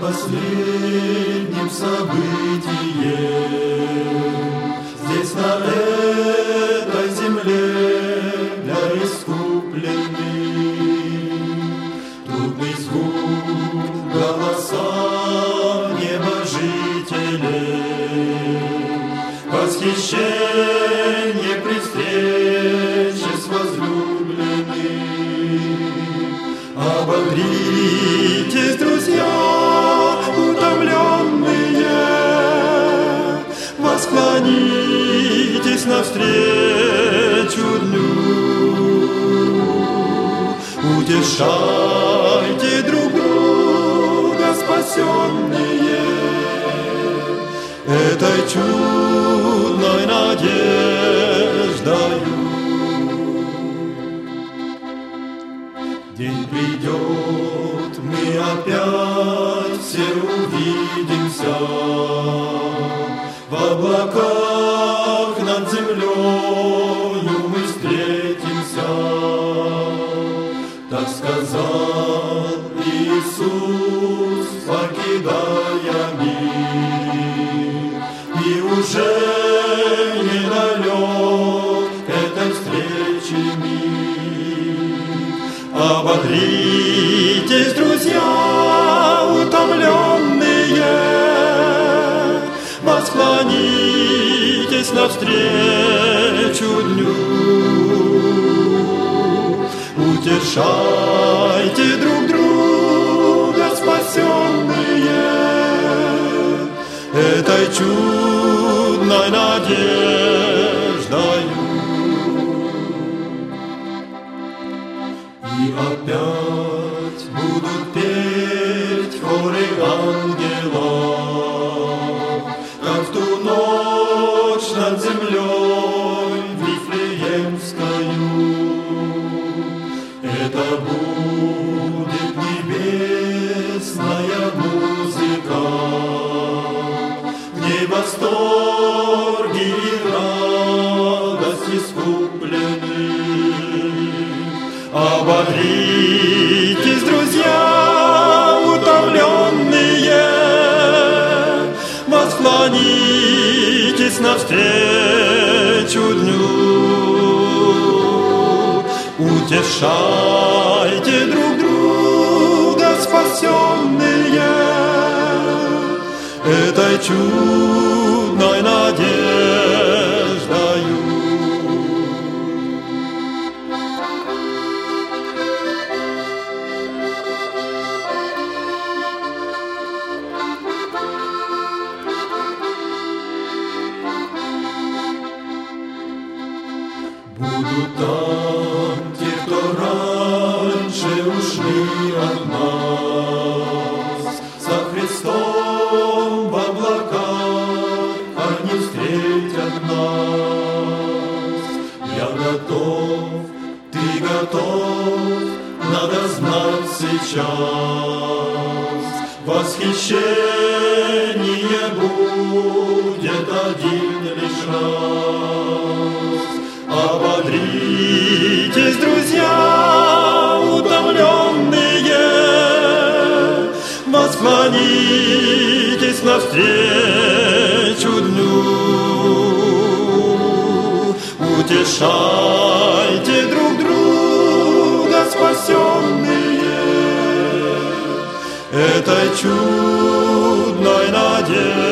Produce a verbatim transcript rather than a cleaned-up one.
последним событием. Здесь на этой земле для искупленных трудный звук голоса небожителей, восхищение при встрече с возлюбленным. Ободритесь, друзья, утомленные, восклонитесь навстречу дню, утешайте друг друга, спасенные, этой чудной надеждою. День придет, мы опять все увидимся в облаках над землею мы встретимся. Так сказал Иисус, покидая мир, и уже недалек этой встречи мир. Ободритесь, друзья, утомленные, восклонитесь навстречу дню, утешайте друг друга, спасенные, этой чудной надеждою. И опять будут петь хоры ангелов, как в ту ночь над землей Вифлеемскою. Это будет небесная музыка, в ней восторг и радость искупленных. Ободритесь, друзья, утомленные, восклонитесь навстречу дню, утешайте друг друга, спасенные, этой чудной надеждою. Будут там те, кто раньше ушли от нас, со Христом в облаках они встретят нас. Я готов, ты готов, надо знать сейчас, восхищение будет один лишь раз. Ободритесь, друзья, утомленные, восклонитесь навстречу дню, утешайте друг друга, спасенные, этой чудной надеждой.